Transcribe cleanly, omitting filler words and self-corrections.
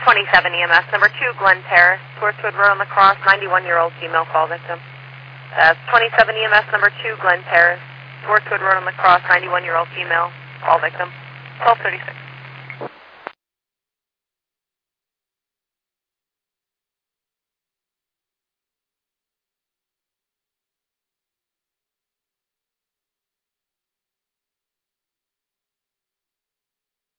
27 EMS, number 2, Glen Terrace, Swartzwood Road on the Cross, 91-year-old female call victim. 27 EMS, number 2, Glen Terrace, Swartzwood Road on the Cross, 91-year-old female call victim. 1236.